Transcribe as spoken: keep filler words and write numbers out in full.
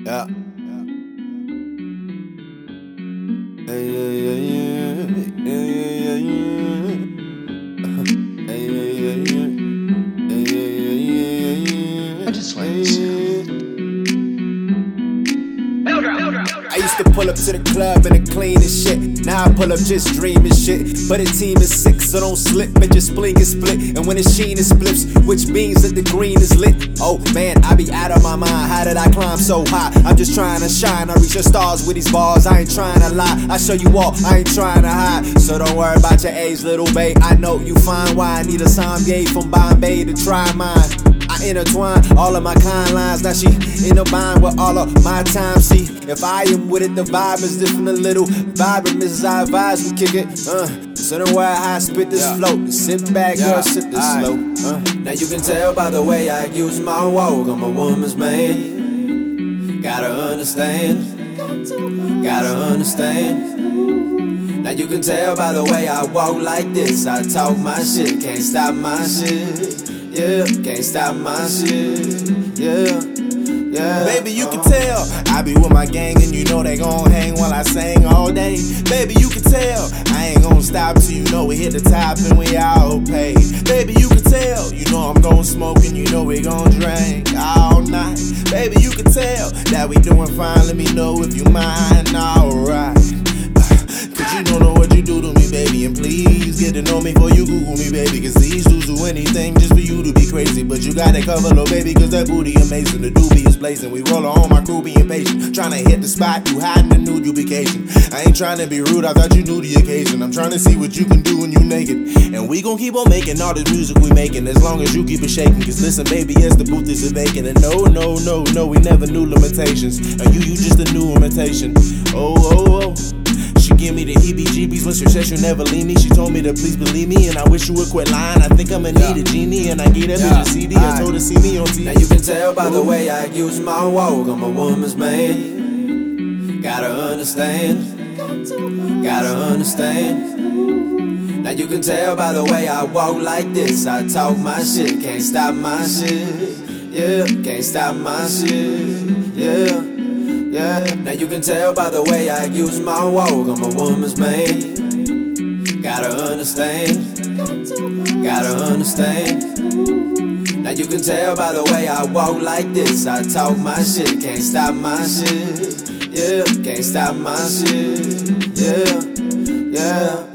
Yeah. Hey, yeah, yeah, yeah. Yeah, yeah, yeah, yeah. Hey, yeah, yeah, yeah. Hey, yeah, yeah, yeah, yeah. I just like this. I used to pull up to the club in the cleanest shit. Now I pull up just dreaming shit. But the team is sick, so don't slip, but your spleen is split. And when the sheen is splips, which means that the green is lit. Oh man, I be out of my mind. How did I climb so high? I'm just trying to shine. I reach the stars with these bars. I ain't trying to lie. I show you all, I ain't trying to hide. So don't worry about your age, little babe. I know you find why I need a sommelier from Bombay to try mine. I intertwine all of my kind lines. Now she in a bind with all of my time. See, if I am with it, the vibe is different a little. Vibrant, Missus I advise we kick it. Uh, so don't worry how I spit this yeah. flow. Sit back, yeah. girl, sip this Aye. slow. Uh. Now you can tell by the way I use my walk. I'm a woman's man. Gotta understand. Gotta understand. Now you can tell by the way I walk like this. I talk my shit, can't stop my shit. Yeah, can't stop my shit. Yeah, yeah. Baby, you can tell I be with my gang and you know they gon' hang while I sing all day. Baby, you can tell I ain't gon' stop till you know we hit the top and we all paid. Baby, you can tell you know I'm gon' smoke and you know we gon' drink all night. Baby, you can tell that we doing fine. Let me know if you mind. Alright. Cause you don't know what you do to me, baby. And please get to know me before you Google me, baby. Cause these dudes do anything just for you to be crazy. But you got it covered, little baby, cause that booty amazing. The doobie is blazing. We rollin' on my crew being patient. Tryna hit the spot, you hiding the nude duplication. I ain't tryna be rude, I thought you knew the occasion. I'm tryna see what you can do when you naked. And we gon' keep on making all this music we making, as long as you keep it shaking. Cause listen, baby, yes, the booth is vacant. And no, no, no, no, we never knew limitations. And you, you just a new imitation. Oh, oh, oh. She give me the heebie-jeebies when she said she'll never leave me. She told me to please believe me, and I wish you would quit lying. I think I'ma need a genie, and I get that bitch a C D. I told her see me on T V. Now you can tell by the way I use my walk. I'm a woman's man. Gotta understand. Gotta understand. Now you can tell by the way I walk like this. I talk my shit, can't stop my shit. Yeah, can't stop my shit. Yeah. Yeah. Now you can tell by the way I use my walk. I'm a woman's man. Gotta understand. Gotta understand. Now you can tell by the way I walk like this. I talk my shit, can't stop my shit. Yeah, can't stop my shit. Yeah, yeah.